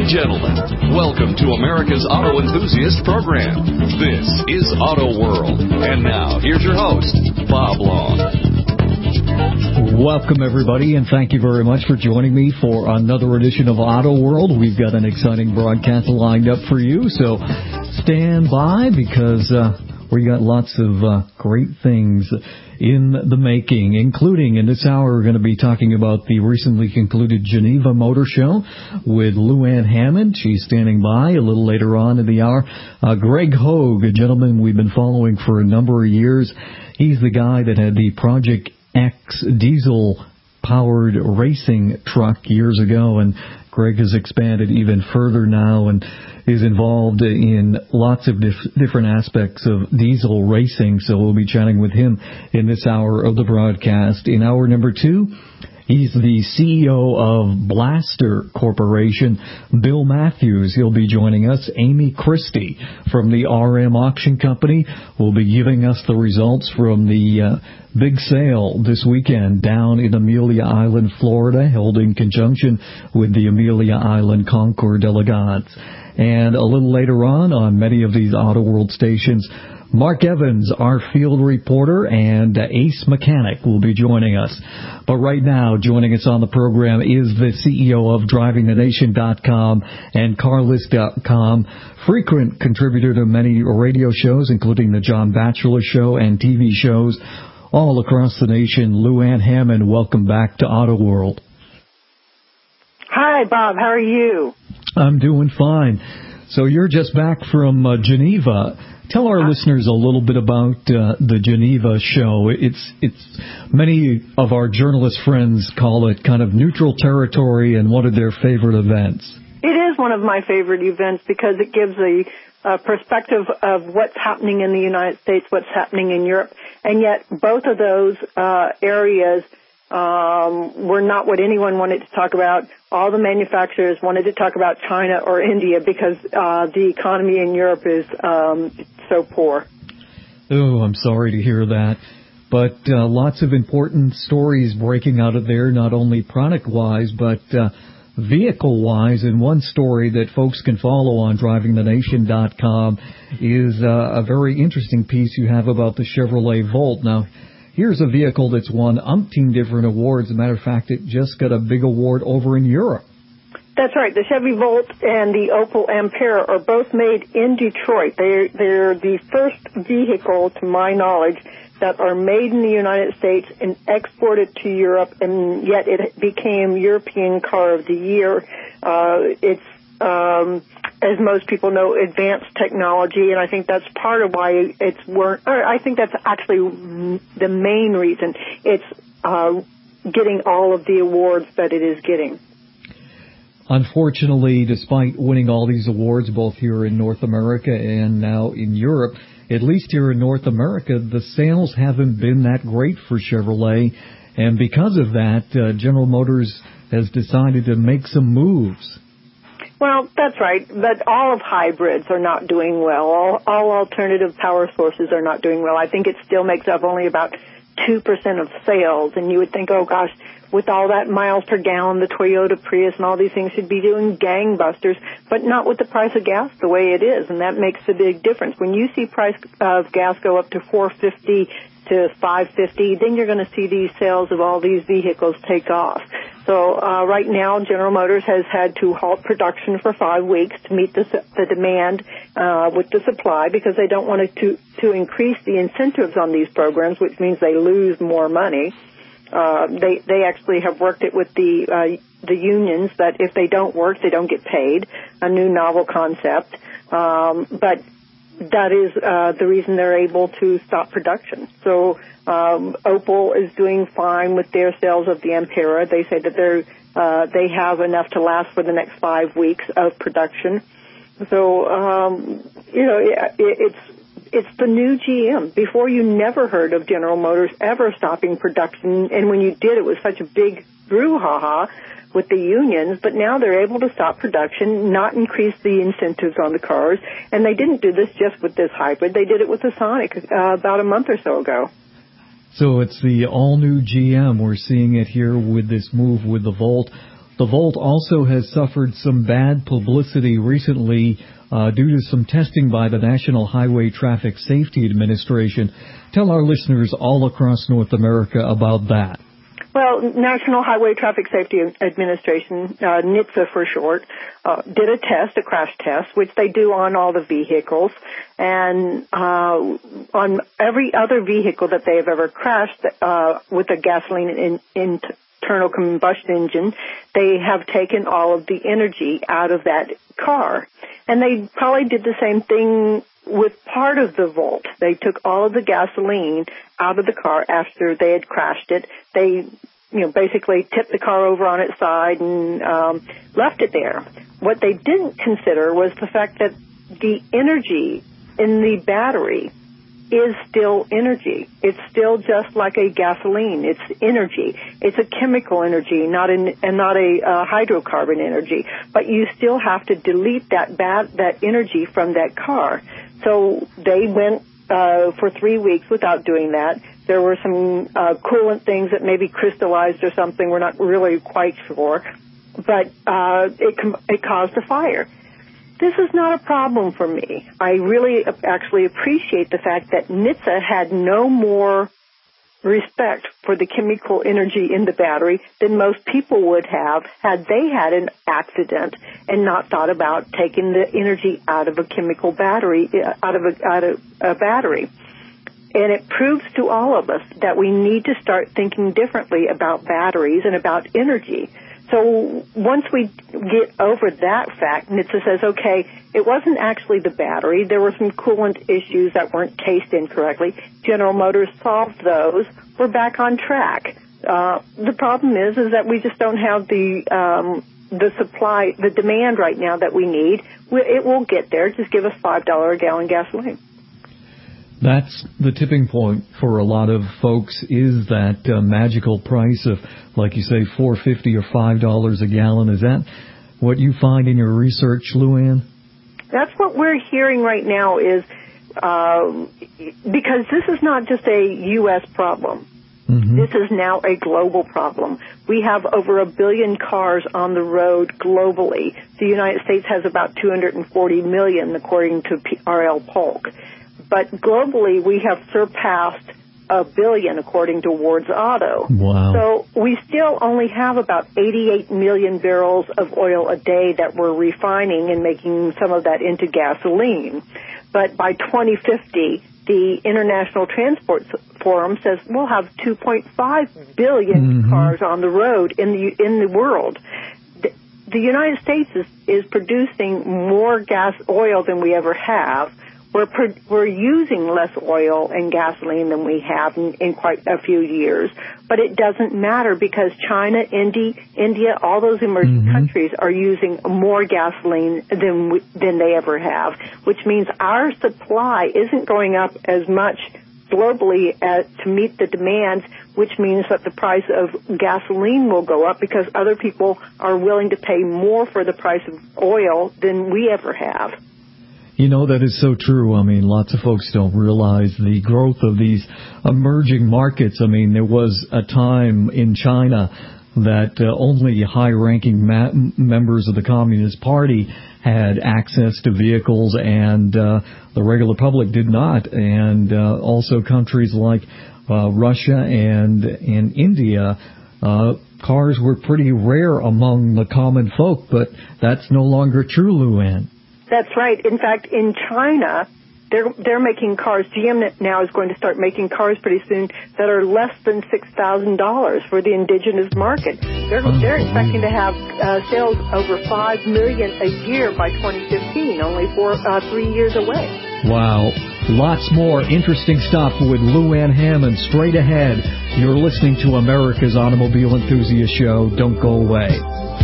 and gentlemen, welcome to America's Auto Enthusiast Program. This is Auto World. And now, here's your host, Bob Long. Welcome, everybody, and thank you very much for joining me for another edition of Auto World. We've got an exciting broadcast lined up for you, so stand by because we got lots of great things in the making, including in this hour we're going to be talking about the recently concluded Geneva Motor Show with Lou Ann Hammond. She's standing by a little later on in the hour. Greg Hogue, a gentleman we've been following for a number of years. He's the guy that had the Project X diesel-powered racing truck years ago, and Greg has expanded even further now and is involved in lots of different aspects of diesel racing, so we'll be chatting with him in this hour of the broadcast. In hour number 2, he's the CEO of Blaster Corporation, Bill Matthews. He'll be joining us. Amy Christie from the RM Auction Company will be giving us the results from the big sale this weekend down in Amelia Island, Florida, held in conjunction with the Amelia Island Concours d'Elegance. And a little later on many of these Auto World stations, Mark Evans, our field reporter, and Ace Mechanic will be joining us. But right now, joining us on the program is the CEO of DrivingTheNation.com and Carlist.com, frequent contributor to many radio shows, including the John Batchelor Show and TV shows all across the nation. Lou Ann Hammond, welcome back to Auto World. Hi, Bob. How are you? I'm doing fine. So you're just back from Geneva. Tell our listeners a little bit about the Geneva show. It's many of our journalist friends call it kind of neutral territory and one of their favorite events. It is one of my favorite events because it gives a perspective of what's happening in the United States, what's happening in Europe, and yet both of those areas were not what anyone wanted to talk about. All the manufacturers wanted to talk about China or India because the economy in Europe is so poor. Oh, I'm sorry to hear that. But lots of important stories breaking out of there, not only product-wise, but vehicle-wise. And one story that folks can follow on DrivingTheNation.com is a very interesting piece you have about the Chevrolet Volt. Now, here's a vehicle that's won umpteen different awards. As a matter of fact, it just got a big award over in Europe. That's right. The Chevy Volt and the Opel Ampera are both made in Detroit. They're the first vehicle, to my knowledge, that are made in the United States and exported to Europe, and yet it became European Car of the Year. It's as most people know, advanced technology, and I think that's part of why I think that's actually the main reason it's getting all of the awards that it is getting. Unfortunately, despite winning all these awards, both here in North America and now in Europe, at least here in North America, the sales haven't been that great for Chevrolet, and because of that, General Motors has decided to make some moves. Well, that's right, but all of hybrids are not doing well. All alternative power sources are not doing well. I think it still makes up only about 2% of sales, and you would think, oh gosh, with all that miles per gallon, the Toyota Prius and all these things should be doing gangbusters, but not with the price of gas the way it is, and that makes a big difference. When you see price of gas go up to $4.50 to $5.50, then you're going to see these sales of all these vehicles take off. So right now, General Motors has had to halt production for 5 weeks to meet the demand with the supply because they don't want to increase the incentives on these programs, which means they lose more money. They actually have worked it with the unions that if they don't work, they don't get paid. A new novel concept, but that is the reason they're able to stop production. So Opel is doing fine with their sales of the Ampera. They say that they have enough to last for the next 5 weeks of production. So it's the new GM. Before, you never heard of General Motors ever stopping production, and when you did, it was such a big brouhaha with the unions, but now they're able to stop production, not increase the incentives on the cars, and they didn't do this just with this hybrid. They did it with the Sonic about a month or so ago. So it's the all-new GM. We're seeing it here with this move with the Volt. The Volt also has suffered some bad publicity recently due to some testing by the National Highway Traffic Safety Administration. Tell our listeners all across North America about that. Well, National Highway Traffic Safety Administration, NHTSA for short, did a crash test, which they do on all the vehicles. And on every other vehicle that they have ever crashed with a gasoline internal combustion engine, they have taken all of the energy out of that car. And they probably did the same thing with part of the Volt. They took all of the gasoline out of the car after they had crashed it. They, basically tipped the car over on its side and left it there. What they didn't consider was the fact that the energy in the battery is still energy. It's still just like a gasoline. It's energy. It's a chemical energy, not a hydrocarbon energy. But you still have to delete that energy from that car. So they went for 3 weeks without doing that. There were some coolant things that maybe crystallized or something. We're not really quite sure. But it caused a fire. This is not a problem for me. I really actually appreciate the fact that NHTSA had no more respect for the chemical energy in the battery than most people would have had they had an accident and not thought about taking the energy out of a chemical battery, out of a battery. And it proves to all of us that we need to start thinking differently about batteries and about energy. So once we get over that fact, NHTSA says, okay, it wasn't actually the battery. There were some coolant issues that weren't cased in correctly. General Motors solved those. We're back on track. The problem is that we just don't have the supply, the demand right now that we need. It will get there. Just give us $5 a gallon gasoline. That's the tipping point for a lot of folks, is that magical price of, like you say, $4.50 or $5 a gallon. Is that what you find in your research, Lou-Ann? That's what we're hearing right now, is because this is not just a U.S. problem. Mm-hmm. This is now a global problem. We have over 1 billion cars on the road globally. The United States has about 240 million, according to R.L. Polk. But globally, we have surpassed 1 billion, according to Ward's Auto. Wow. So we still only have about 88 million barrels of oil a day that we're refining and making some of that into gasoline. But by 2050, the International Transport Forum says we'll have 2.5 billion cars on the road in the world. The United States is producing more oil than we ever have. We're using less oil and gasoline than we have in quite a few years, but it doesn't matter because China, India, all those emerging countries are using more gasoline than they ever have, which means our supply isn't going up as much globally to meet the demands, which means that the price of gasoline will go up because other people are willing to pay more for the price of oil than we ever have. You know, that is so true. I mean, lots of folks don't realize the growth of these emerging markets. I mean, there was a time in China that only high-ranking members of the Communist Party had access to vehicles, and the regular public did not. And also countries like Russia and India, cars were pretty rare among the common folk, but that's no longer true, Lou-Ann. That's right. In fact, in China, they're making cars. GM now is going to start making cars pretty soon that are less than $6,000 for the indigenous market. They're expecting to have sales over 5 million a year by 2015, only 3 years away. Wow. Lots more interesting stuff with Lou-Ann Hammond straight ahead. You're listening to America's Automobile Enthusiast Show. Don't go away.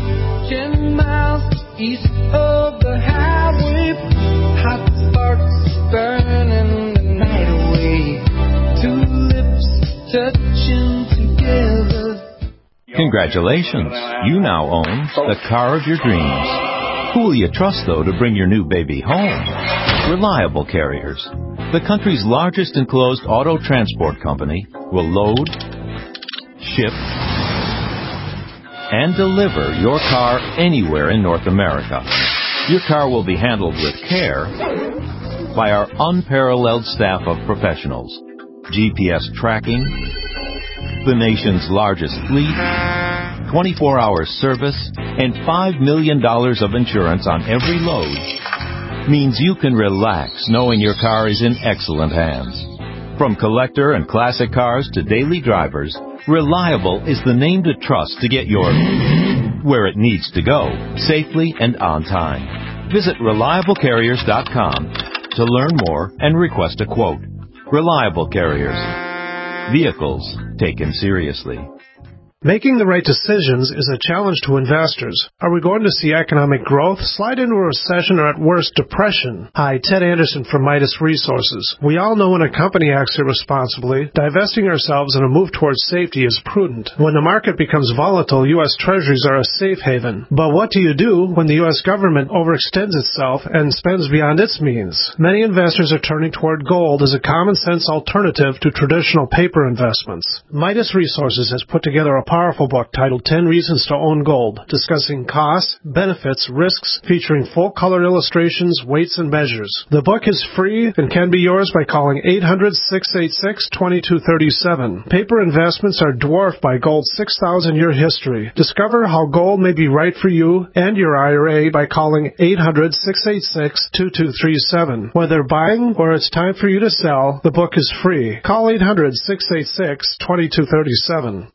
10 miles east of the highway, hot sparks burning the night away, two lips touching together. Congratulations, you now own the car of your dreams. Who will you trust, though, to bring your new baby home? Reliable Carriers, the country's largest enclosed auto transport company, will load, ship, and deliver your car anywhere in North America. Your car will be handled with care by our unparalleled staff of professionals. GPS tracking, the nation's largest fleet, 24-hour service, and $5 million of insurance on every load means you can relax knowing your car is in excellent hands. From collector and classic cars to daily drivers, Reliable is the name to trust to get your where it needs to go safely and on time. Visit ReliableCarriers.com to learn more and request a quote. Reliable Carriers. Vehicles taken seriously. Making the right decisions is a challenge to investors. Are we going to see economic growth, slide into a recession, or at worst, depression? Hi, Ted Anderson from Midas Resources. We all know when a company acts irresponsibly, divesting ourselves in a move towards safety is prudent. When the market becomes volatile, U.S. Treasuries are a safe haven. But what do you do when the U.S. government overextends itself and spends beyond its means? Many investors are turning toward gold as a common-sense alternative to traditional paper investments. Midas Resources has put together a powerful book titled 10 Reasons to Own Gold, discussing costs, benefits, risks, featuring full-color illustrations, weights, and measures. The book is free and can be yours by calling 800-686-2237. Paper investments are dwarfed by gold's 6,000-year history. Discover how gold may be right for you and your IRA by calling 800-686-2237. Whether buying or it's time for you to sell, the book is free. Call 800-686-2237.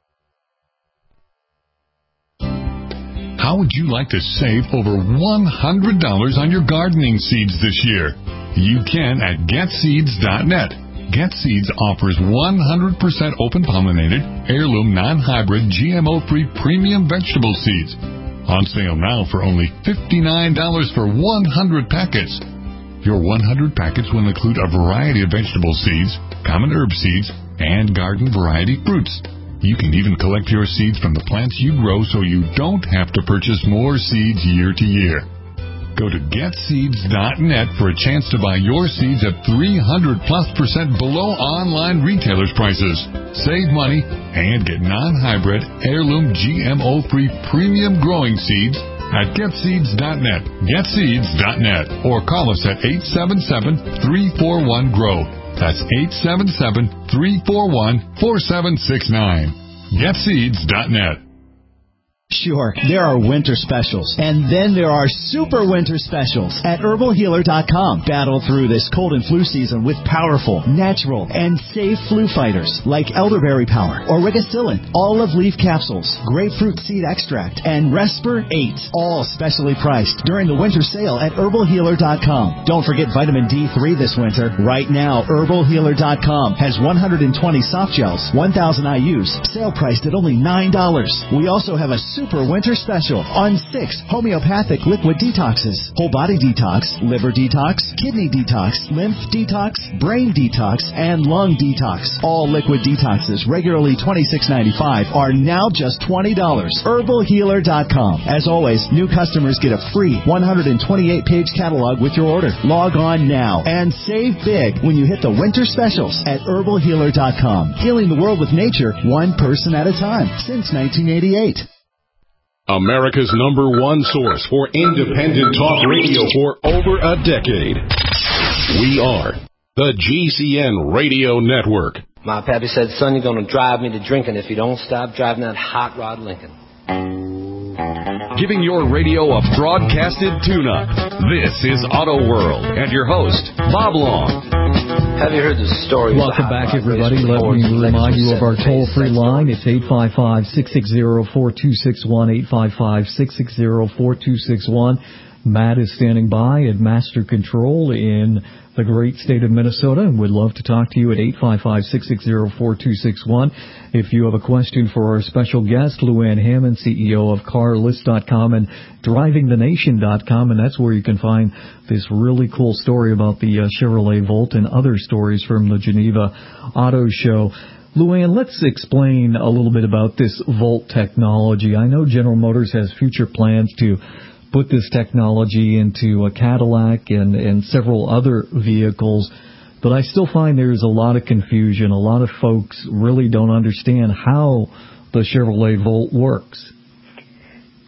How would you like to save over $100 on your gardening seeds this year? You can at GetSeeds.net. GetSeeds offers 100% open-pollinated, heirloom, non-hybrid, GMO-free premium vegetable seeds. On sale now for only $59 for 100 packets. Your 100 packets will include a variety of vegetable seeds, common herb seeds, and garden variety fruits. You can even collect your seeds from the plants you grow so you don't have to purchase more seeds year to year. Go to GetSeeds.net for a chance to buy your seeds at 300+% below online retailers' prices. Save money and get non-hybrid, heirloom, GMO-free premium growing seeds at GetSeeds.net. GetSeeds.net. Or call us at 877-341-GROW. That's 877-341-4769. GetSeeds.net. Sure, there are winter specials, and then there are super winter specials at HerbalHealer.com. Battle through this cold and flu season with powerful, natural, and safe flu fighters like Elderberry Power, Origacillin, olive leaf capsules, grapefruit seed extract, and Respir 8, all specially priced during the winter sale at HerbalHealer.com. Don't forget vitamin D3 this winter. Right now, HerbalHealer.com has 120 soft gels, 1,000 IUs, sale priced at only $9. We also have a super winter special on 6 homeopathic liquid detoxes: whole body detox, liver detox, kidney detox, lymph detox, brain detox, and lung detox. All liquid detoxes, regularly $26.95, are now just $20. HerbalHealer.com. As always, new customers get a free 128-page catalog with your order. Log on now and save big when you hit the winter specials at HerbalHealer.com. Healing the world with nature, one person at a time, since 1988. America's #1 source for independent talk radio for over a decade. We are the GCN Radio Network. My pappy said, son, you're going to drive me to drinking if you don't stop driving that hot rod Lincoln. Giving your radio a broadcasted tune-up. This is Auto World and your host, Bob Long. Have you heard the story? Welcome back, everybody. Let me remind you of our toll-free line. It's 855-660-4261, 855-660-4261. Matt is standing by at Master Control in the great state of Minnesota and would love to talk to you at 855-660-4261. If you have a question for our special guest, Luann Hammond, CEO of CarList.com and DrivingTheNation.com, and that's where you can find this really cool story about the Chevrolet Volt and other stories from the Geneva Auto Show. Luann, let's explain a little bit about this Volt technology. I know General Motors has future plans to put this technology into a Cadillac and several other vehicles, but I still find there's a lot of confusion. A lot of folks really don't understand how the Chevrolet Volt works.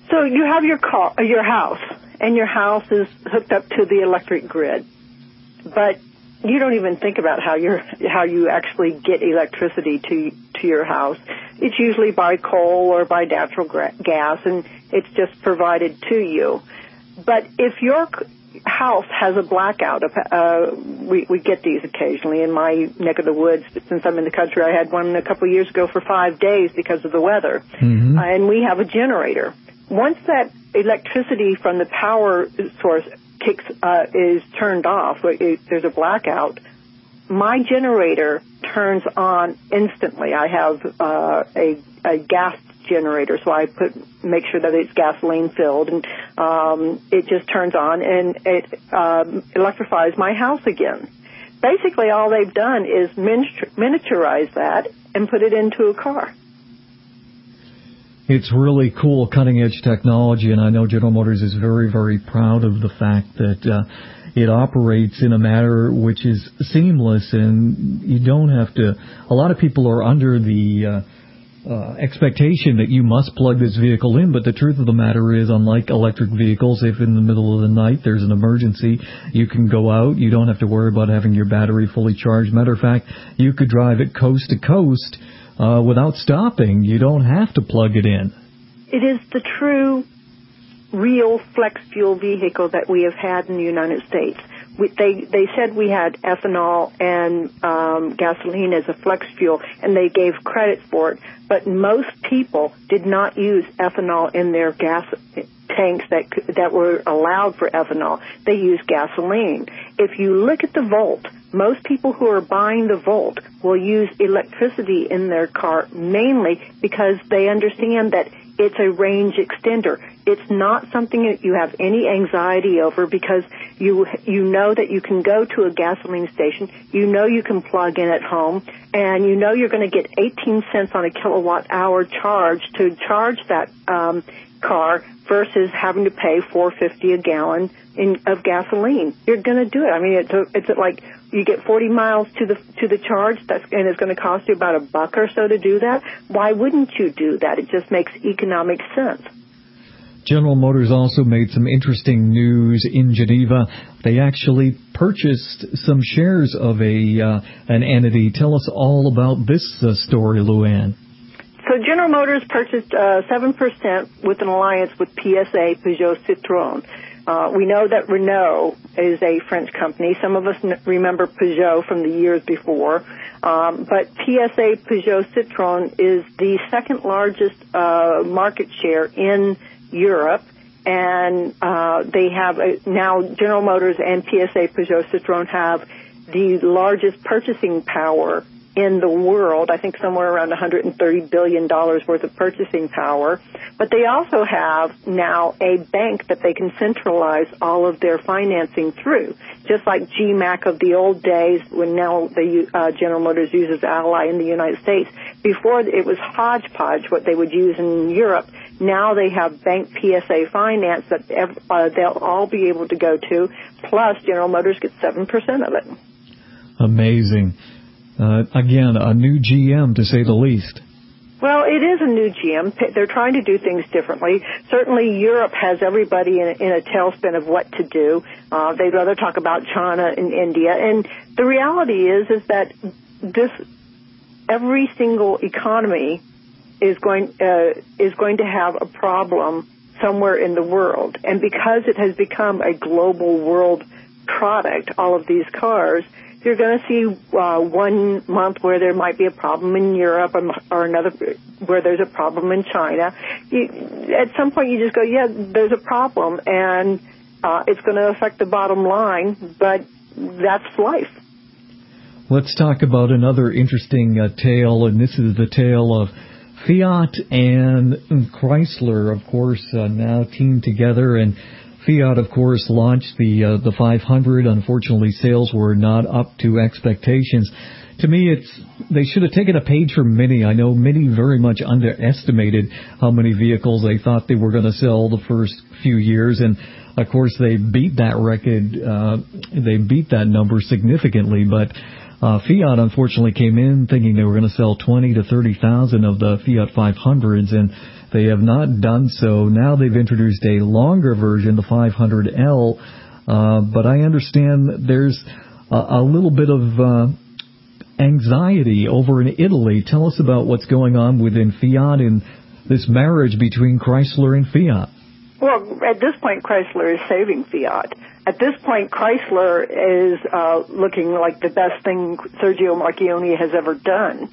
So you have your house, and your house is hooked up to the electric grid, but you don't even think about how you actually get electricity to your house. It's usually by coal or by natural gas, and it's just provided to you. But if your house has a blackout, we get these occasionally in my neck of the woods. Since I'm in the country, I had one a couple of years ago for 5 days because of the weather. Mm-hmm. And we have a generator. Once that electricity from the power source is turned off, there's a blackout, my generator turns on instantly. I have a gas generator, so I make sure that it's gasoline filled, and it just turns on and it electrifies my house again. Basically, all they've done is miniaturize that and put it into a car. It's really cool, cutting-edge technology, and I know General Motors is very, very proud of the fact that it operates in a manner which is seamless, and you don't have to. A lot of people are under the expectation that you must plug this vehicle in, but the truth of the matter is, unlike electric vehicles, if in the middle of the night there's an emergency, you can go out. You don't have to worry about having your battery fully charged. Matter of fact, you could drive it coast to coast without stopping. You don't have to plug it in. It is the true, real flex fuel vehicle that we have had in the United States. They said we had ethanol and gasoline as a flex fuel, and they gave credit for it. But most people did not use ethanol in their gas tanks that were allowed for ethanol. They used gasoline. If you look at the Volt, most people who are buying the Volt will use electricity in their car mainly because they understand that it's a range extender. It's not something that you have any anxiety over because you know that you can go to a gasoline station, you know you can plug in at home, and you know you're going to get 18 cents on a kilowatt hour charge to charge that car versus having to pay $4.50 a gallon of gasoline. You're going to do it. I mean, it's like you get 40 miles to the charge, and it's going to cost you about $1 or so to do that. Why wouldn't you do that? It just makes economic sense. General Motors also made some interesting news in Geneva. They actually purchased some shares of an entity. Tell us all about this story, Luann. So General Motors purchased 7% with an alliance with PSA, Peugeot, Citroën. We know that Renault is a French company. Some of us remember Peugeot from the years before. But PSA, Peugeot, Citroën is the second largest market share in Europe. And they have now General Motors and PSA, Peugeot, Citroën have the largest purchasing power in the world. I think somewhere around $130 billion worth of purchasing power. But they also have now a bank that they can centralize all of their financing through, just like GMAC of the old days when now General Motors uses Ally in the United States. Before it was hodgepodge, what they would use in Europe. Now they have Bank PSA Finance that they'll all be able to go to, plus General Motors gets 7% of it. Amazing. Again, a new GM, to say the least. Well, it is a new GM. They're trying to do things differently. Certainly, Europe has everybody in a tailspin of what to do. They'd rather talk about China and India. And the reality is that every single economy is going to have a problem somewhere in the world. And because it has become a global world product, all of these cars, you're going to see 1 month where there might be a problem in Europe or another where there's a problem in China. At some point you just go, yeah, there's a problem, and it's going to affect the bottom line, but that's life. Let's talk about another interesting tale, and this is the tale of Fiat and Chrysler, of course, now teamed together, and Fiat, of course, launched the 500. Unfortunately, sales were not up to expectations. To me, they should have taken a page from Mini. I know Mini very much underestimated how many vehicles they thought they were going to sell the first few years, and of course, they beat that record. They beat that number significantly, but Fiat unfortunately came in thinking they were going to sell 20 to 30,000 of the Fiat 500s, and they have not done so. Now they've introduced a longer version, the 500L, but I understand there's a little bit of anxiety over in Italy. Tell us about what's going on within Fiat and this marriage between Chrysler and Fiat. Well, at this point, Chrysler is saving Fiat. At this point, Chrysler is looking like the best thing Sergio Marchionne has ever done.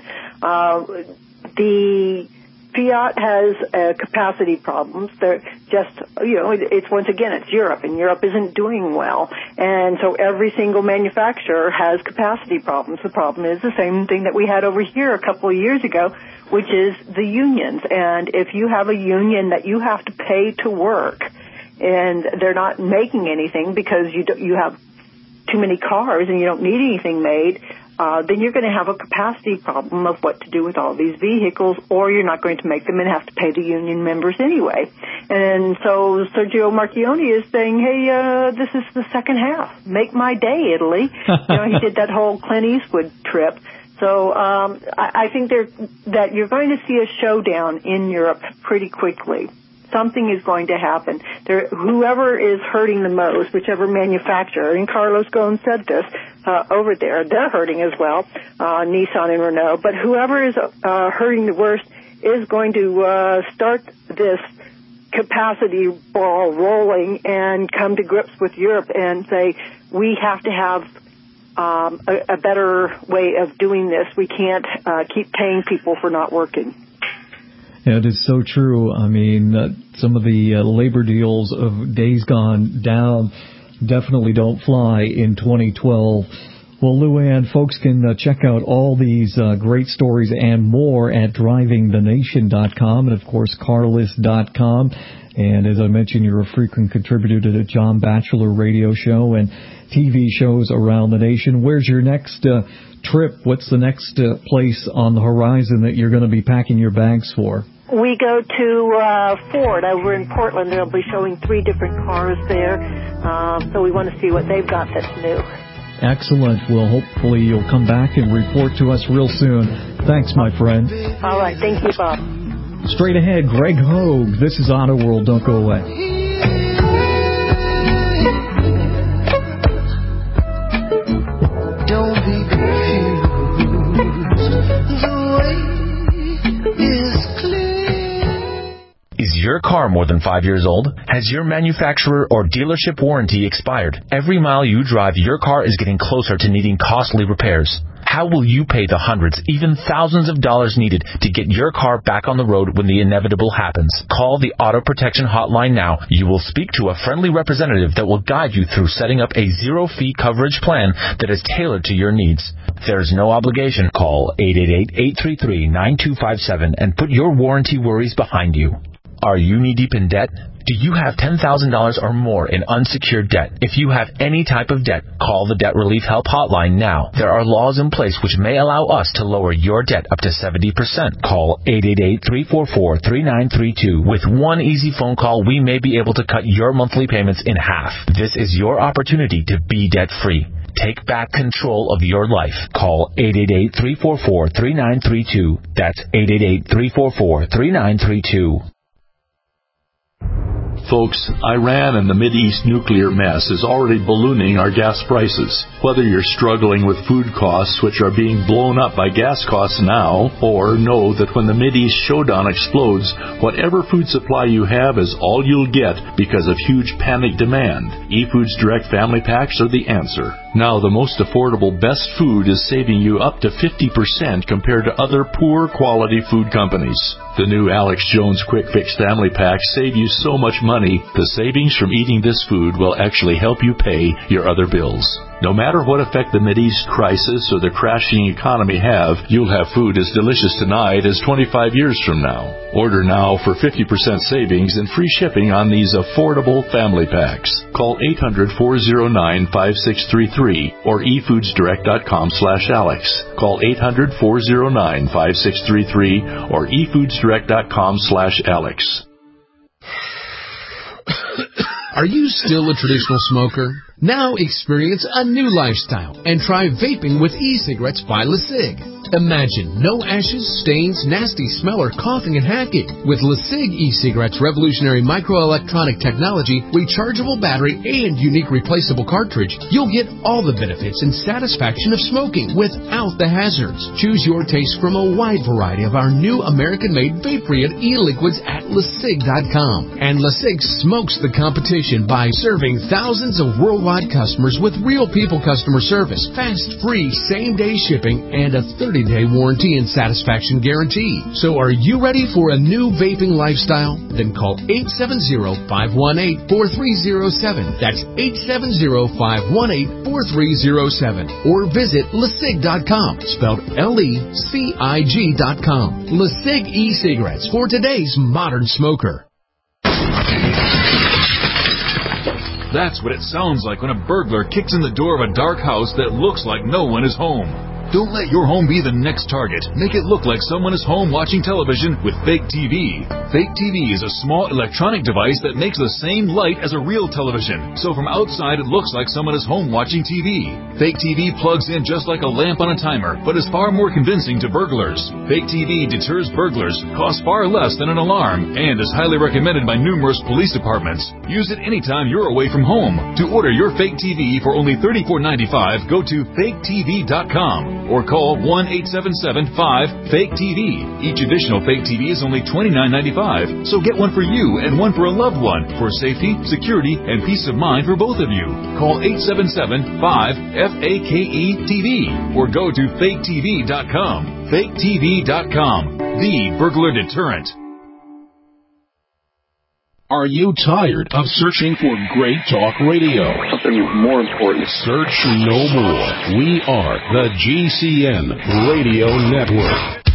The Fiat has capacity problems. They're just, it's once again, it's Europe, and Europe isn't doing well. And so every single manufacturer has capacity problems. The problem is the same thing that we had over here a couple of years ago, which is the unions. And if you have a union that you have to pay to work, and they're not making anything because you have too many cars and you don't need anything made, then you're going to have a capacity problem of what to do with all these vehicles, or you're not going to make them and have to pay the union members anyway. And so Sergio Marchionne is saying, hey, this is the second half. Make my day, Italy. He did that whole Clint Eastwood trip. So I think that you're going to see a showdown in Europe pretty quickly. Something is going to happen. Whoever is hurting the most, whichever manufacturer, and Carlos Ghosn said this over there, they're hurting as well, Nissan and Renault, but whoever is hurting the worst is going to start this capacity ball rolling and come to grips with Europe and say, we have to have a better way of doing this. We can't keep paying people for not working. Yeah, it is so true. I mean, some of the labor deals of days gone down definitely don't fly in 2012. Well, Luann, folks can check out all these great stories and more at drivingthenation.com and, of course, carlist.com. And as I mentioned, you're a frequent contributor to the John Batchelor radio show and TV shows around the nation. Where's your next trip? What's the next place on the horizon that you're going to be packing your bags for? We go to Ford over in Portland. They'll be showing 3 different cars there. So we want to see what they've got that's new. Excellent. Well, hopefully you'll come back and report to us real soon. Thanks, my friend. All right. Thank you, Bob. Straight ahead, Greg Hogue. This is Auto World. Don't go away. Is your car more than 5 years old? Has your manufacturer or dealership warranty expired? Every mile you drive, your car is getting closer to needing costly repairs. How will you pay the hundreds, even thousands of dollars needed to get your car back on the road when the inevitable happens? Call the Auto Protection Hotline now. You will speak to a friendly representative that will guide you through setting up a zero-fee coverage plan that is tailored to your needs. There is no obligation. Call 888-833-9257 and put your warranty worries behind you. Are you knee-deep in debt? Do you have $10,000 or more in unsecured debt? If you have any type of debt, call the Debt Relief Help Hotline now. There are laws in place which may allow us to lower your debt up to 70%. Call 888-344-3932. With one easy phone call, we may be able to cut your monthly payments in half. This is your opportunity to be debt-free. Take back control of your life. Call 888-344-3932. That's 888-344-3932. Folks, Iran and the Mideast nuclear mess is already ballooning our gas prices. Whether you're struggling with food costs, which are being blown up by gas costs now, or know that when the Mideast showdown explodes, whatever food supply you have is all you'll get because of huge panic demand, eFoods Direct Family Packs are the answer. Now, the most affordable best food is saving you up to 50% compared to other poor quality food companies. The new Alex Jones Quick Fix Family Packs save you so much money, the savings from eating this food will actually help you pay your other bills. No matter what effect the Mideast crisis or the crashing economy have, you'll have food as delicious tonight as 25 years from now. Order now for 50% savings and free shipping on these affordable family packs. Call 800-409-5633 or efoodsdirect.com/Alex. Call 800-409-5633 or efoodsdirect.com/Alex. Are you still a traditional smoker? Now experience a new lifestyle and try vaping with e-cigarettes by LeSig. Imagine no ashes, stains, nasty smell, or coughing and hacking. With LeSig e-cigarettes' revolutionary microelectronic technology, rechargeable battery, and unique replaceable cartridge, you'll get all the benefits and satisfaction of smoking without the hazards. Choose your taste from a wide variety of our new American-made vape-free e-liquids at LeSig.com. And LeSig smokes the competition by serving thousands of worldwide customers with real people customer service, fast, free, same-day shipping, and a 30-day warranty and satisfaction guarantee. So are you ready for a new vaping lifestyle? Then call 870-518-4307. That's 870-518-4307. Or visit LeSig.com, spelled LECIG.com. LeSig e-cigarettes for today's modern smoker. That's what it sounds like when a burglar kicks in the door of a dark house that looks like no one is home. Don't let your home be the next target. Make it look like someone is home watching television with Fake TV. Fake TV is a small electronic device that makes the same light as a real television. So from outside, it looks like someone is home watching TV. Fake TV plugs in just like a lamp on a timer, but is far more convincing to burglars. Fake TV deters burglars, costs far less than an alarm, and is highly recommended by numerous police departments. Use it anytime you're away from home. To order your Fake TV for only $34.95, go to faketv.com. or call 1-877-5-FAKE-TV. Each additional Fake TV is only $29.95, so get one for you and one for a loved one for safety, security, and peace of mind for both of you. Call 877-5-FAKE-TV or go to faketv.com. faketv.com, the burglar deterrent. Are you tired of searching for great talk radio? Something more important. Search no more. We are the GCN Radio Network.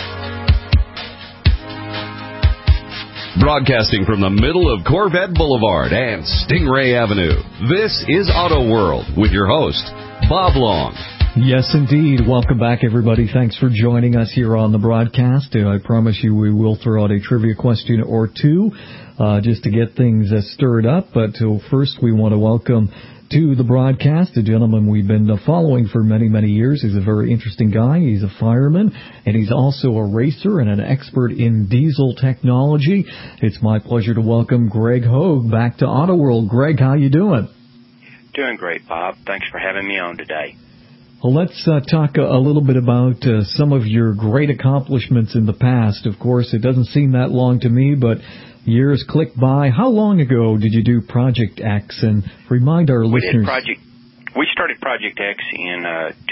Broadcasting from the middle of Corvette Boulevard and Stingray Avenue, this is Auto World with your host, Bob Long. Yes, indeed. Welcome back, everybody. Thanks for joining us here on the broadcast. I promise you we will throw out a trivia question or two just to get things stirred up. But first, we want to welcome to the broadcast a gentleman we've been following for many, many years. He's a very interesting guy. He's a fireman, and he's also a racer and an expert in diesel technology. It's my pleasure to welcome Greg Hogue back to Auto World. Greg, how you doing? Doing great, Bob. Thanks for having me on today. Well, let's talk a little bit about some of your great accomplishments in the past. Of course, it doesn't seem that long to me, but years click by. How long ago did you do Project X? And remind our listeners. We started Project X in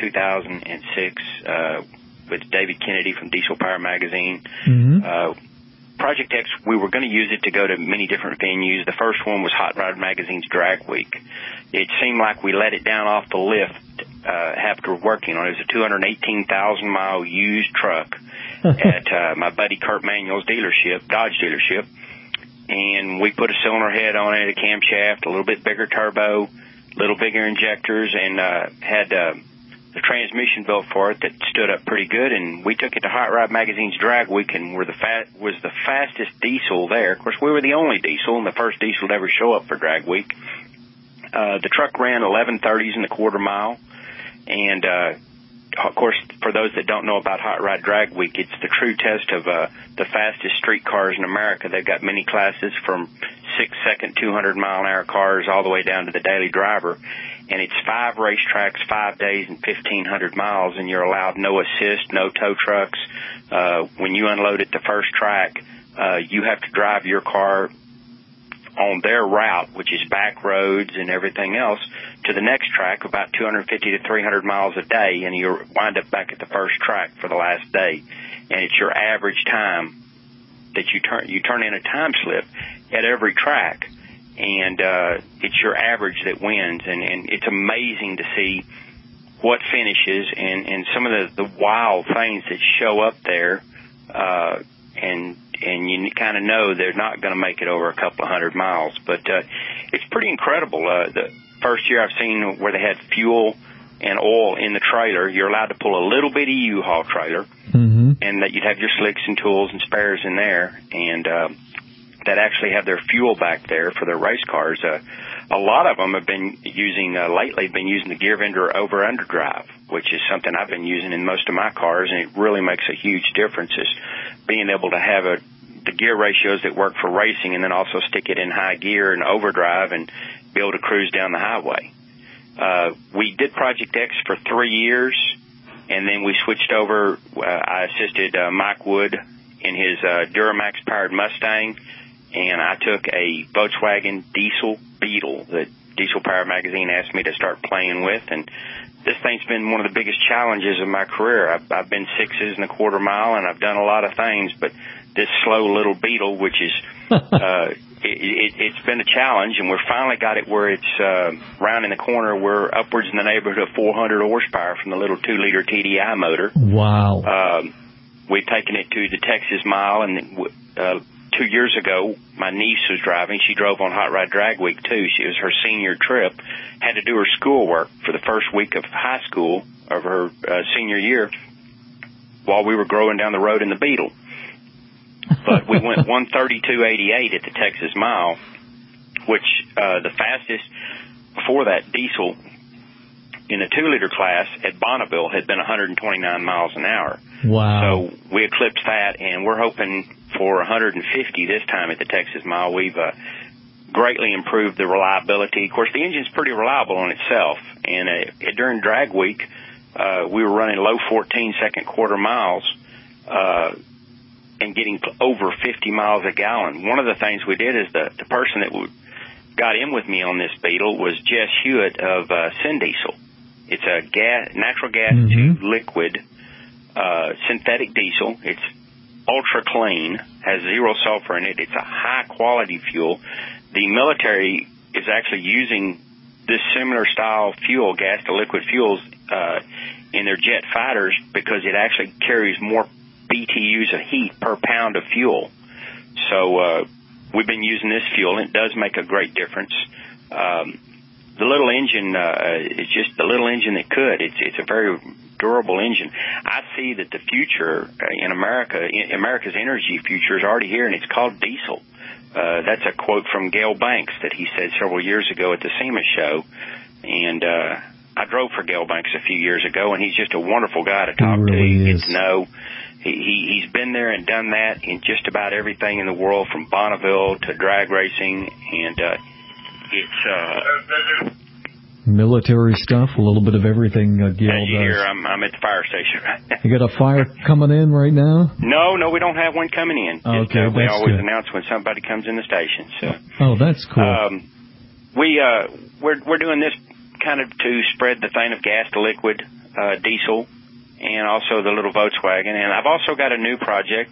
2006 with David Kennedy from Diesel Power Magazine. Mm-hmm. Project X, we were going to use it to go to many different venues. The first one was Hot Rod Magazine's Drag Week. It seemed like we let it down off the lift after working on it. It was a 218,000-mile used truck at my buddy Kurt Manuel's dealership, Dodge dealership. And we put a cylinder head on it, a camshaft, a little bit bigger turbo, a little bigger injectors, and had the transmission built for it that stood up pretty good. And we took it to Hot Rod Magazine's Drag Week and was the fastest diesel there. Of course, we were the only diesel and the first diesel to ever show up for Drag Week. The truck ran 11:30s in the quarter mile. And, of course, for those that don't know about Hot Rod Drag Week, it's the true test of the fastest street cars in America. They've got many classes from 6-second 200-mile-an-hour cars all the way down to the daily driver. And it's 5 racetracks, 5 days, and 1,500 miles, and you're allowed no assist, no tow trucks. When you unload at the first track, you have to drive your car on their route, which is back roads and everything else, to the next track about 250 to 300 miles a day, and you wind up back at the first track for the last day. And it's your average time that you turn in a time slip at every track, and it's your average that wins. And it's amazing to see what finishes and some of the wild things that show up there, and you kind of know they're not going to make it over a couple of 100 miles. But it's pretty incredible. The first year I've seen where they had fuel and oil in the trailer, you're allowed to pull a little bitty U-Haul trailer, mm-hmm. and that you'd have your slicks and tools and spares in there. And that actually have their fuel back there for their race cars. A lot of them have been using, lately, the gear vendor over-under drive, which is something I've been using in most of my cars, and it really makes a huge difference, is being able to have the gear ratios that work for racing and then also stick it in high gear and overdrive and be able to cruise down the highway. We did Project X for 3 years, and then we switched over. I assisted Mike Wood in his Duramax-powered Mustang, and I took a Volkswagen diesel Beetle that Diesel Power Magazine asked me to start playing with, and this thing's been one of the biggest challenges of my career. I've been 6s and a quarter mile, and I've done a lot of things, but this slow little Beetle, which is it's been a challenge, and we've finally got it where it's rounding the corner. We're upwards in the neighborhood of 400 horsepower from the little 2-liter TDI motor. Wow. We've taken it to the Texas Mile, and 2 years ago, my niece was driving. She drove on Hot Rod Drag Week, too. She was her senior trip, had to do her schoolwork for the first week of high school of her senior year while we were growing down the road in the Beetle. But we went 132.88 at the Texas Mile, which the fastest before that diesel in the 2-liter class at Bonneville had been 129 miles an hour. Wow. So we eclipsed that, and we're hoping for 150 this time at the Texas Mile. We've greatly improved the reliability. Of course, the engine's pretty reliable on itself, and during drag week, we were running low 14-second quarter miles and getting over 50 miles a gallon. One of the things we did is the person that got in with me on this Beetle was Jess Hewitt of Syndiesel. It's a natural gas to liquid synthetic diesel. It's ultra clean, has zero sulfur in it. It's a high-quality fuel. The military is actually using this similar style fuel, gas to liquid fuels, in their jet fighters because it actually carries more BTUs of heat per pound of fuel. So we've been using this fuel, and it does make a great difference. The little engine is just the little engine that could. It's a very durable engine. I see that the future in America's energy future is already here, and it's called diesel. That's a quote from Gale Banks that he said several years ago at the SEMA show. And I drove for Gale Banks a few years ago, and he's just a wonderful guy to talk to. Get to know. He's been there and done that in just about everything in the world, from Bonneville to drag racing, and it's military stuff, a little bit of everything. Gale as you does. hear, I'm at the fire station right now. You got a fire coming in right now? No, we don't have one coming in. Okay, we that's always good. announce when somebody comes in the station. So. Oh, that's cool. We're doing this kind of to spread the thing of gas to liquid diesel, and also the little Volkswagen. And I've also got a new project,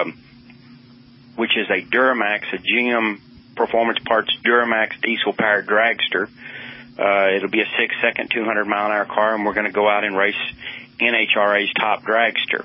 which is a Duramax, a GM Performance Parts Duramax diesel-powered dragster. It'll be a 6-second, 200-mile-an-hour car, and we're going to go out and race NHRA's Top Dragster.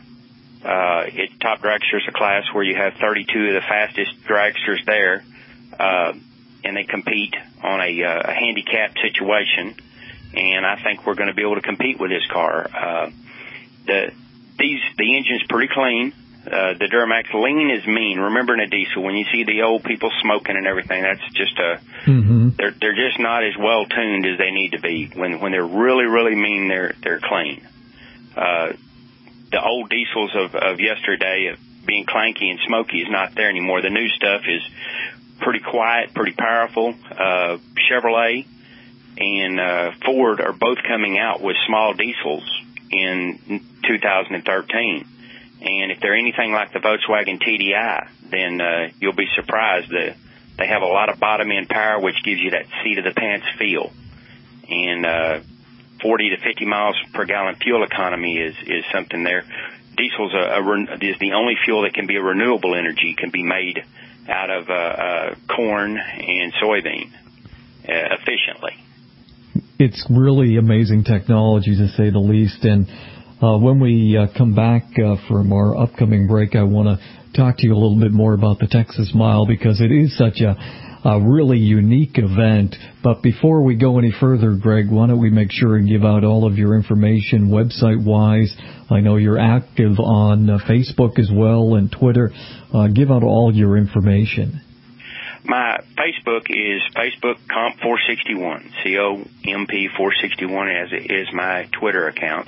Top Dragster is a class where you have 32 of the fastest dragsters there, and they compete on a handicap situation. And I think we're going to be able to compete with this car. The engine's pretty clean. The Duramax lean is mean. Remember, in a diesel, when you see the old people smoking and everything, that's just they're just not as well tuned as they need to be. When they're really, really mean, they're clean. The old diesels of yesterday, of being clanky and smoky, is not there anymore. The new stuff is pretty quiet, pretty powerful. Chevrolet and Ford are both coming out with small diesels in 2013. And if they're anything like the Volkswagen TDI, then you'll be surprised that they have a lot of bottom-end power, which gives you that seat-of-the-pants feel. And 40 to 50 miles per gallon fuel economy is something there. Diesel's is the only fuel that can be a renewable energy, can be made out of corn and soybean efficiently. It's really amazing technology, to say the least. And when we come back from our upcoming break, I want to talk to you a little bit more about the Texas Mile, because it is such a really unique event. But before we go any further, Greg, why don't we make sure and give out all of your information website-wise? I know you're active on Facebook as well and Twitter. Give out all your information. My Facebook is Facebook Comp 461, COMP 461, as is my Twitter account.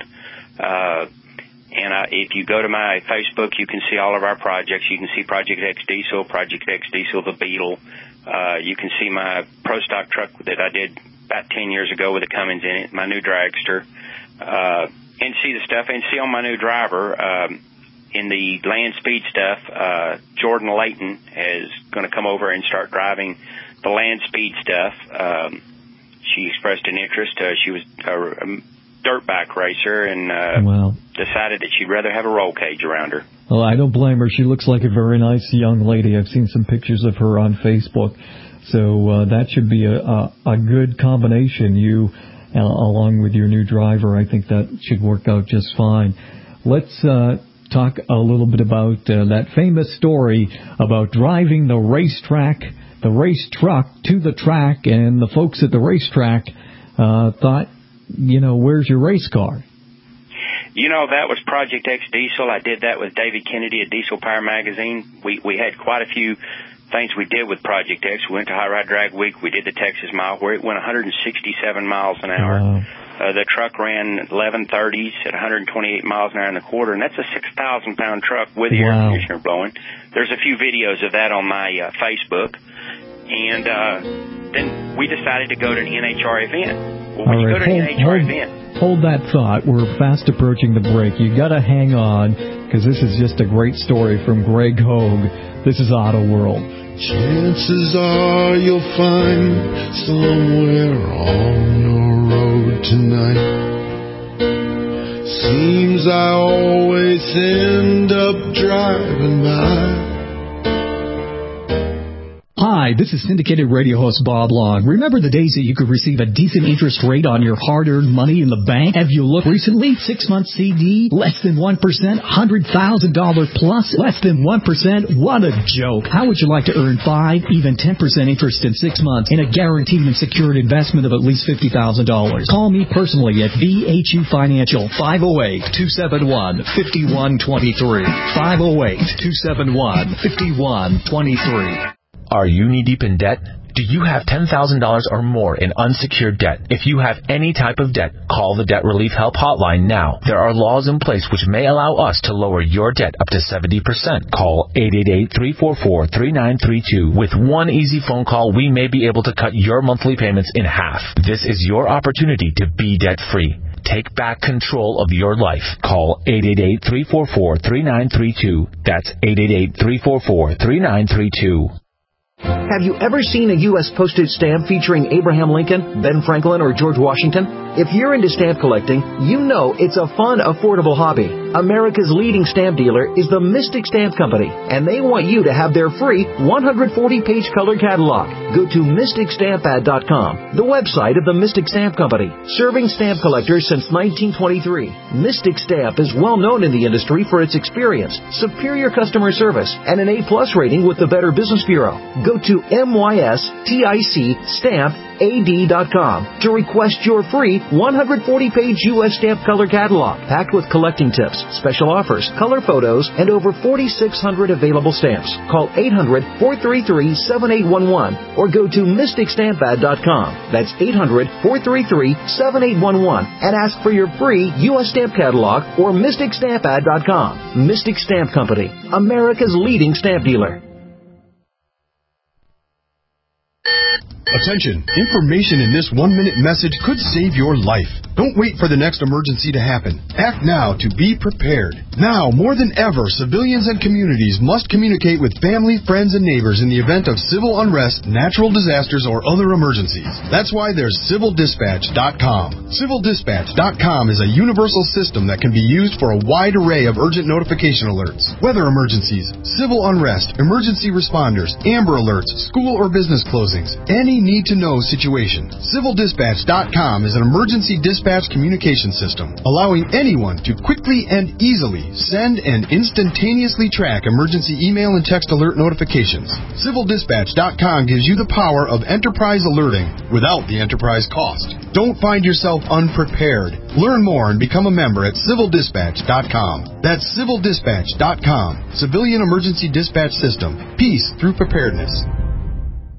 If you go to my Facebook, you can see all of our projects. You can see Project X Diesel, Project X Diesel, the Beetle. You can see my Pro Stock truck that I did about 10 years ago with the Cummins in it, my new dragster, and see the stuff, and see on my new driver, in the land speed stuff, Jordan Layton is going to come over and start driving the land speed stuff. She expressed an interest. She was a dirt bike racer and decided that she'd rather have a roll cage around her. Well, I don't blame her. She looks like a very nice young lady. I've seen some pictures of her on Facebook. So that should be a good combination, you along with your new driver. I think that should work out just fine. Let's talk a little bit about that famous story about driving the race truck to the track, and the folks at the racetrack thought, where's your race car? That was Project X Diesel. I did that with David Kennedy at Diesel Power Magazine. We had quite a few things we did with Project X. We went to High Ride Drag Week. We did the Texas Mile, where it went 167 miles an hour. Wow. The truck ran 1130s at 128 miles an hour in the quarter, and that's a 6,000-pound truck with the air conditioner blowing. There's a few videos of that on my Facebook. And then we decided to go to an NHR event. Well, when you go to an NHR event... Hold that thought. We're fast approaching the break. You got to hang on, because this is just a great story from Greg Hogue. This is Auto World. Chances are you'll find somewhere on the road tonight. Seems I always end up driving by. Hi, this is syndicated radio host Bob Long. Remember the days that you could receive a decent interest rate on your hard-earned money in the bank? Have you looked recently? 6-month CD, less than 1%, $100,000 plus, less than 1%? What a joke. How would you like to earn 5, even 10% interest in 6 months in a guaranteed and secured investment of at least $50,000? Call me personally at VHU Financial, 508-271-5123, 508-271-5123. Are you knee-deep in debt? Do you have $10,000 or more in unsecured debt? If you have any type of debt, call the Debt Relief Help Hotline now. There are laws in place which may allow us to lower your debt up to 70%. Call 888-344-3932. With one easy phone call, we may be able to cut your monthly payments in half. This is your opportunity to be debt-free. Take back control of your life. Call 888-344-3932. That's 888-344-3932. Have you ever seen a U.S. postage stamp featuring Abraham Lincoln, Ben Franklin, or George Washington? If you're into stamp collecting, you know it's a fun, affordable hobby. America's leading stamp dealer is the Mystic Stamp Company, and they want you to have their free 140-page color catalog. Go to MysticStampAd.com, the website of the Mystic Stamp Company, serving stamp collectors since 1923. Mystic Stamp is well known in the industry for its experience, superior customer service, and an A+ rating with the Better Business Bureau. Go to MysticStampAd.com to request your free 140-page U.S. stamp color catalog, packed with collecting tips, special offers, color photos, and over 4,600 available stamps. Call 800-433-7811 or go to MysticStampAd.com. That's 800-433-7811 and ask for your free U.S. stamp catalog or MysticStampAd.com. Mystic Stamp Company, America's leading stamp dealer. Attention! Information in this 1-minute message could save your life. Don't wait for the next emergency to happen. Act now to be prepared. Now, more than ever, civilians and communities must communicate with family, friends, and neighbors in the event of civil unrest, natural disasters, or other emergencies. That's why there's CivilDispatch.com. CivilDispatch.com is a universal system that can be used for a wide array of urgent notification alerts. Weather emergencies, civil unrest, emergency responders, Amber Alerts, school or business closings, any need-to-know situation. CivilDispatch.com is an emergency dispatch communication system, allowing anyone to quickly and easily send and instantaneously track emergency email and text alert notifications. CivilDispatch.com gives you the power of enterprise alerting without the enterprise cost. Don't find yourself unprepared. Learn more and become a member at CivilDispatch.com. That's CivilDispatch.com. Civilian Emergency Dispatch System. Peace through preparedness.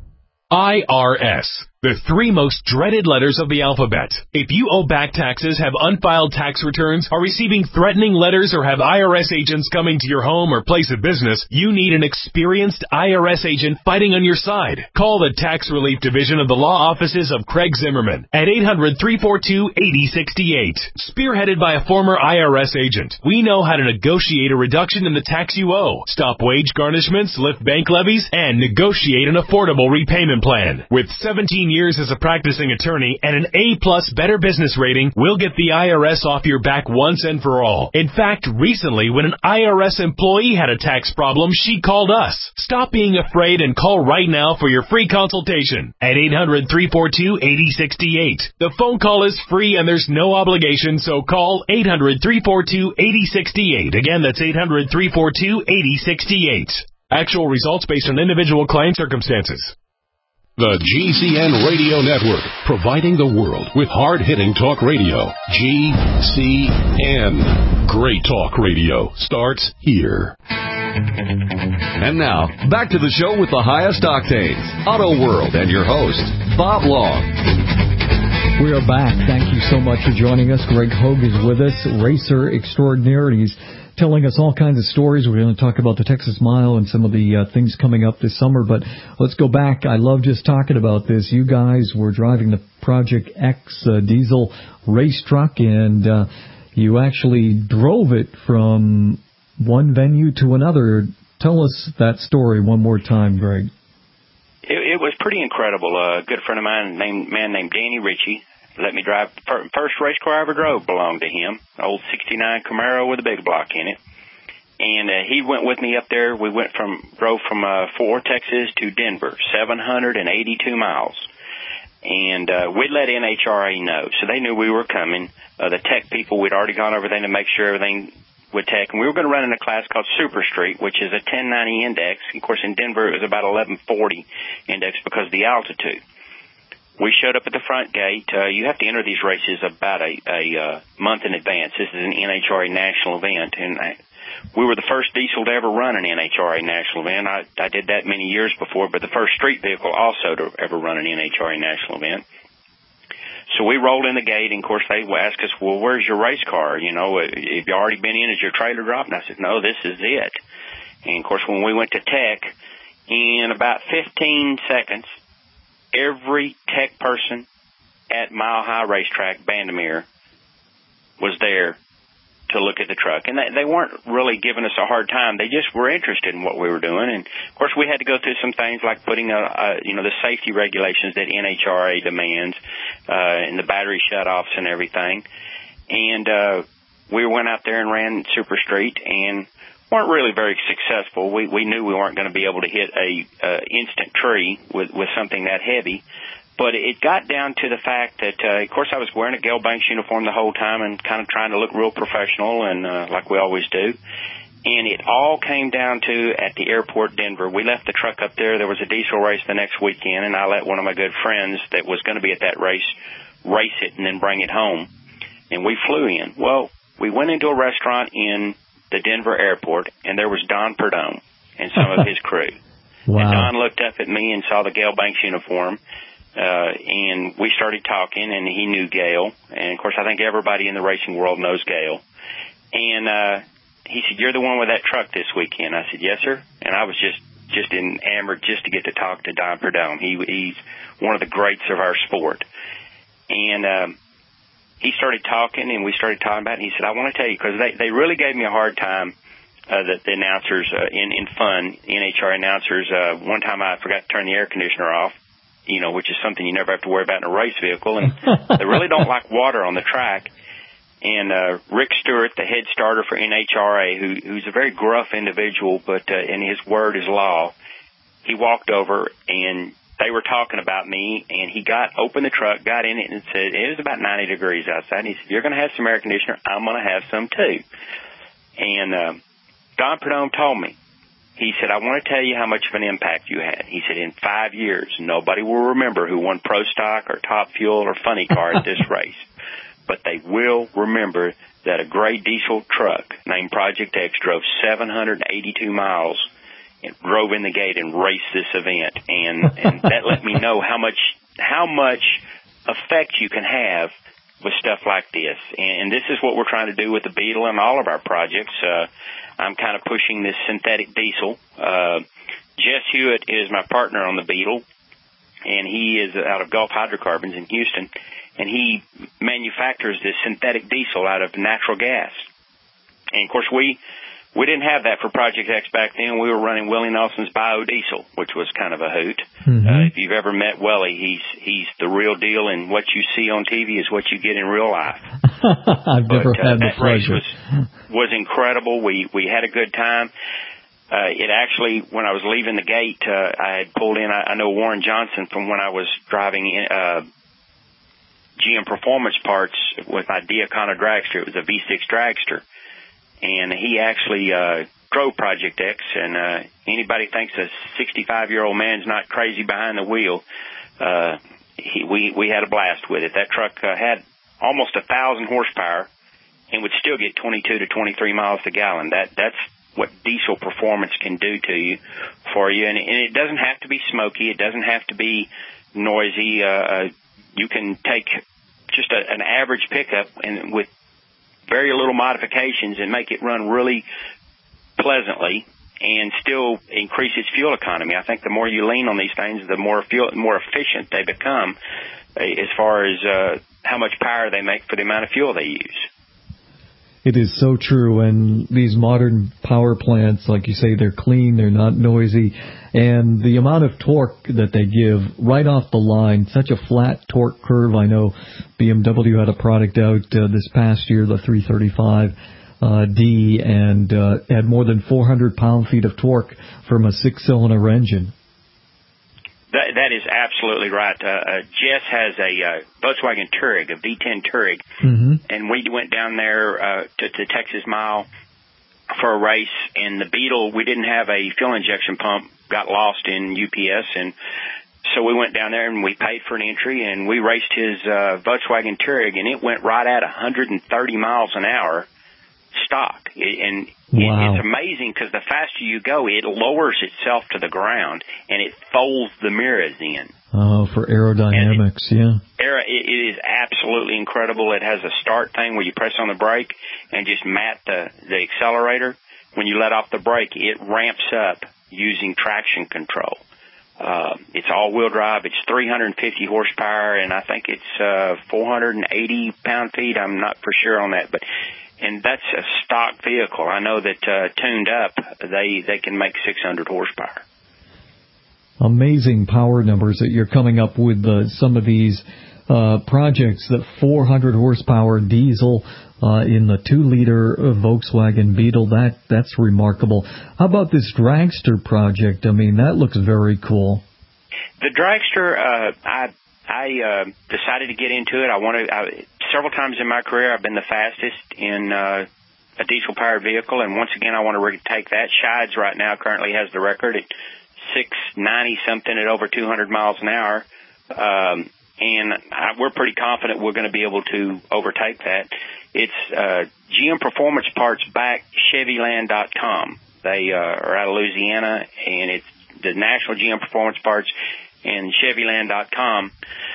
IRS, the three most dreaded letters of the alphabet. If you owe back taxes, have unfiled tax returns, are receiving threatening letters, or have IRS agents coming to your home or place of business, you need an experienced IRS agent fighting on your side. Call the Tax Relief Division of the law offices of Craig Zimmerman at 800-342-8068. Spearheaded by a former IRS agent, we know how to negotiate a reduction in the tax you owe, stop wage garnishments, lift bank levies, and negotiate an affordable repayment plan. With 17 years as a practicing attorney and an A+ Better Business rating, we'll get the IRS off your back once and for all. In fact, recently, when an IRS employee had a tax problem, she called us. Stop being afraid and call right now for your free consultation at 800-342-8068. The phone call is free and there's no obligation, so call 800-342-8068. Again, that's 800-342-8068. Actual results based on individual claim circumstances. The GCN Radio Network, providing the world with hard-hitting talk radio. GCN. Great talk radio starts here. And now, back to the show with the highest octanes, Auto World, and your host, Bob Long. We are back. Thank you so much for joining us. Greg Hogue is with us, racer extraordinaire, and he's telling us all kinds of stories. We're going to talk about the Texas Mile and some of the things coming up this summer, but let's go back. I love just talking about this. You guys were driving the Project X diesel race truck, and you actually drove it from one venue to another. Tell us that story one more time, Greg. It was pretty incredible. A good friend of mine, man named Danny Ritchie, let me drive. First race car I ever drove belonged to him, an old 69 Camaro with a big block in it. And he went with me up there. We drove from Fort Worth, Texas to Denver, 782 miles. And we'd let NHRA know, so they knew we were coming. The tech people, we'd already gone over there to make sure everything would tech. And we were going to run in a class called Super Street, which is a 1090 index. Of course, in Denver, it was about 1140 index because of the altitude. We showed up at the front gate. You have to enter these races about a month in advance. This is an NHRA national event, and we were the first diesel to ever run an NHRA national event. I did that many years before, but the first street vehicle also to ever run an NHRA national event. So we rolled in the gate, and, of course, they asked us, well, where's your race car? You know, have you already been in? Is your trailer dropped? And I said, no, this is it. And, of course, when we went to tech, in about 15 seconds, every tech person at Mile High Racetrack, Bandimere, was there to look at the truck. And they weren't really giving us a hard time. They just were interested in what we were doing. And, of course, we had to go through some things like putting, the safety regulations that NHRA demands, and the battery shutoffs and everything. And we went out there and ran Super Street and weren't really very successful. We knew we weren't going to be able to hit a instant tree with something that heavy. But it got down to the fact that, of course, I was wearing a Gale Banks uniform the whole time and kind of trying to look real professional and like we always do. And it all came down to at the airport, Denver. We left the truck up there. There was a diesel race the next weekend, and I let one of my good friends that was going to be at that race it and then bring it home. And we flew in. Well, we went into a restaurant in the Denver airport, and there was Don Perdome and some of his crew. Wow. And Don looked up at me and saw the Gale Banks uniform. And we started talking, and he knew Gale. And, of course, I think everybody in the racing world knows Gale. And he said, you're the one with that truck this weekend. I said, yes, sir. And I was just enamored just to get to talk to Don Perdome. He's one of the greats of our sport. And he started talking, and we started talking about it. And he said, I want to tell you, because they really gave me a hard time, the announcers, in fun, NHRA announcers. One time I forgot to turn the air conditioner off, which is something you never have to worry about in a race vehicle. And they really don't like water on the track. And Rick Stewart, the head starter for NHRA, who's a very gruff individual, but and his word is law, he walked over, and they were talking about me, and he opened the truck, got in it, and said, it was about 90 degrees outside. And he said, you're going to have some air conditioner. I'm going to have some, too. And Don Perdome told me, he said, I want to tell you how much of an impact you had. He said, in 5 years, nobody will remember who won Pro Stock or Top Fuel or Funny Car at this race. But they will remember that a gray diesel truck named Project X drove 782 miles drove in the gate and raced this event, and that let me know how much effect you can have with stuff like this. And this is what we're trying to do with the Beetle and all of our projects. I'm kind of pushing this synthetic diesel. Jess Hewitt is my partner on the Beetle, and he is out of Gulf Hydrocarbons in Houston, and he manufactures this synthetic diesel out of natural gas. And, of course, we didn't have that for Project X back then. We were running Willie Nelson's biodiesel, which was kind of a hoot. Mm-hmm. If you've ever met Willie, he's the real deal, and what you see on TV is what you get in real life. I've never had the pleasure. That race was incredible. We had a good time. It actually, when I was leaving the gate, I had pulled in. I know Warren Johnson from when I was driving GM Performance Parts with my Diacona dragster. It was a V6 dragster. And he actually drove Project X, and anybody thinks a 65-year-old man's not crazy behind the wheel, we had a blast with it. That truck had almost 1,000 horsepower and would still get 22 to 23 miles a gallon. That's what diesel performance can do to you, for you. And it doesn't have to be smoky. It doesn't have to be noisy. You can take just an average pickup and with very little modifications and make it run really pleasantly and still increase its fuel economy. I think the more you lean on these things, the more efficient they become as far as how much power they make for the amount of fuel they use. It is so true, and these modern power plants, like you say, they're clean, they're not noisy, and the amount of torque that they give right off the line, such a flat torque curve. I know BMW had a product out this past year, the 335D, and had more than 400 pound-feet of torque from a 6-cylinder engine. That is absolutely right. Jess has a Volkswagen Touareg, a V10 Touareg, and we went down there to Texas Mile for a race, and the Beetle, we didn't have a fuel injection pump, got lost in UPS, and so we went down there and we paid for an entry, and we raced his Volkswagen Touareg, and it went right at 130 miles an hour stock. It's amazing because the faster you go, it lowers itself to the ground and it folds the mirrors in. Oh, for aerodynamics, yeah. It is absolutely incredible. It has a start thing where you press on the brake and just mat the accelerator. When you let off the brake, it ramps up using traction control. It's all-wheel drive. It's 350 horsepower, and I think it's 480 pound-feet. I'm not for sure on that, and that's a stock vehicle. I know that tuned up, they can make 600 horsepower. Amazing power numbers that you're coming up with some of these projects. The 400 horsepower diesel in the 2-liter Volkswagen Beetle, that's remarkable. How about this dragster project? I mean, that looks very cool. The dragster, I decided to get into it. Several times in my career, I've been the fastest in a diesel-powered vehicle, and once again, I want to retake that. Shides right now currently has the record at 690-something at over 200 miles an hour, and we're pretty confident we're going to be able to overtake that. It's GM Performance Parts back Chevyland.com. They are out of Louisiana, and it's the National GM Performance Parts and Chevyland.com,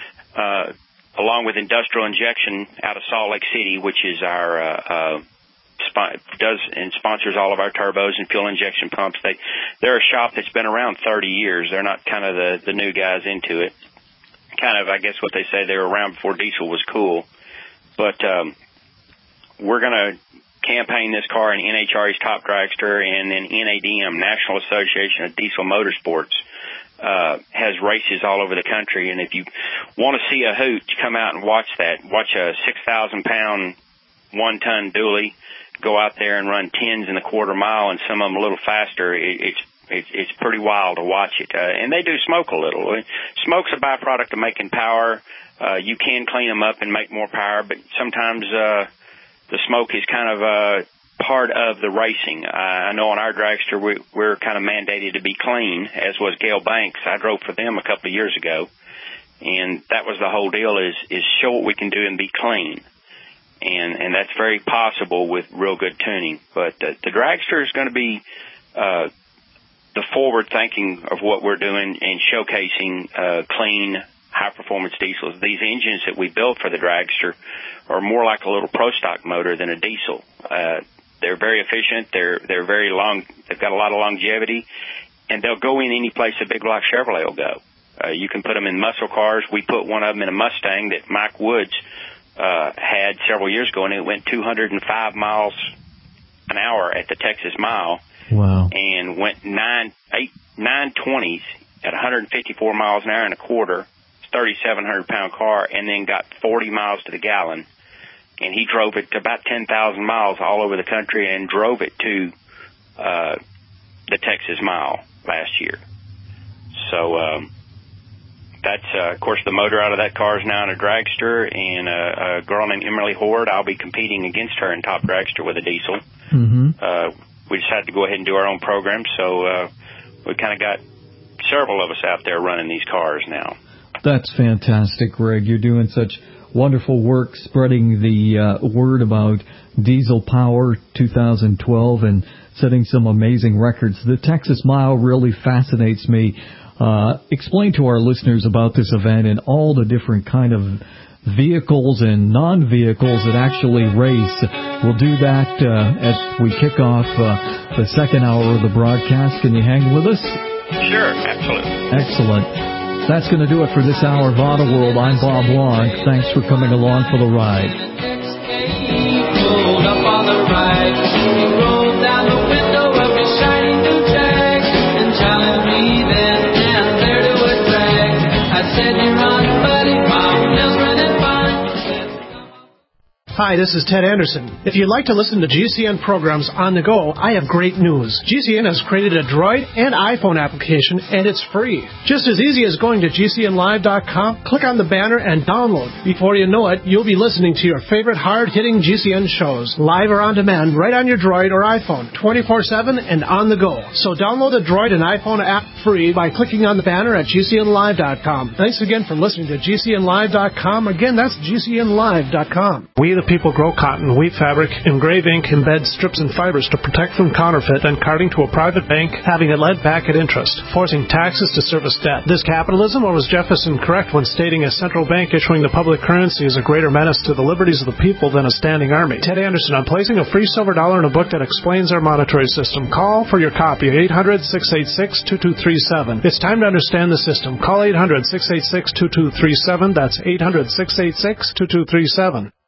along with Industrial Injection out of Salt Lake City, which is our does and sponsors all of our turbos and fuel injection pumps. They're a shop that's been around 30 years. They're not kind of the new guys into it. Kind of, I guess what they say, they were around before diesel was cool. But we're going to campaign this car in NHRA's Top Dragster, and then NADM, National Association of Diesel Motorsports, has races all over the country. And if you want to see a hoot, come out and watch that. Watch a 6,000-pound, 1-ton dually go out there and run 10s in a quarter mile, and some of them a little faster. It's pretty wild to watch it. And they do smoke a little. Smoke's a byproduct of making power. You can clean them up and make more power, but sometimes the smoke is kind of part of the racing. I know on our dragster we're kind of mandated to be clean, as was Gale Banks. I drove for them a couple of years ago, and that was the whole deal, is show what we can do and be clean. And that's very possible with real good tuning. But the dragster is going to be the forward thinking of what we're doing and showcasing clean, high-performance diesels. These engines that we built for the dragster are more like a little pro stock motor than a diesel. They're very efficient. They're very long. They've got a lot of longevity, and they'll go in any place a big block Chevrolet will go. You can put them in muscle cars. We put one of them in a Mustang that Mike Woods had several years ago, and it went 205 miles an hour at the Texas Mile. Wow. And went 920s at 154 miles an hour and a quarter, 3,700-pound car, and then got 40 miles to the gallon. And he drove it to about 10,000 miles all over the country and drove it to the Texas Mile last year. So that's, of course, the motor out of that car is now in a dragster, and a girl named Emily Horde, I'll be competing against her in Top Dragster with a diesel. Mm-hmm. We decided to go ahead and do our own program, so we kind of got several of us out there running these cars now. That's fantastic, Greg. You're doing such wonderful work spreading the word about Diesel Power 2012 and setting some amazing records. The Texas Mile really fascinates me. Explain to our listeners about this event and all the different kind of vehicles and non-vehicles that actually race. We'll do that as we kick off the second hour of the broadcast. Can you hang with us? Sure, absolutely. Excellent. That's going to do it for this hour of Auto World. I'm Bob Long. Thanks for coming along for the ride. Pulled up on the right, he rolled down the window of his shiny new Jag and challenged me then and there to a drag. I said, "You're on, buddy, my mill's running fine." Hi, this is Ted Anderson. If you'd like to listen to GCN programs on the go, I have great news. GCN has created a Droid and iPhone application, and it's free. Just as easy as going to GCNlive.com, click on the banner, and download. Before you know it, you'll be listening to your favorite hard-hitting GCN shows, live or on demand, right on your Droid or iPhone, 24/7 and on the go. So download the Droid and iPhone app free by clicking on the banner at GCNlive.com. Thanks again for listening to GCNlive.com. Again, that's GCNlive.com. We the people grow cotton, weave fabric, engrave ink, embed strips and fibers to protect from counterfeit, then carting to a private bank, having it lent back at interest, forcing taxes to service debt. This capitalism, or was Jefferson correct when stating a central bank issuing the public currency is a greater menace to the liberties of the people than a standing army? Ted Anderson, I'm placing a free silver dollar in a book that explains our monetary system. Call for your copy at 800-686-2237. It's time to understand the system. Call 800-686-2237. That's 800-686-2237.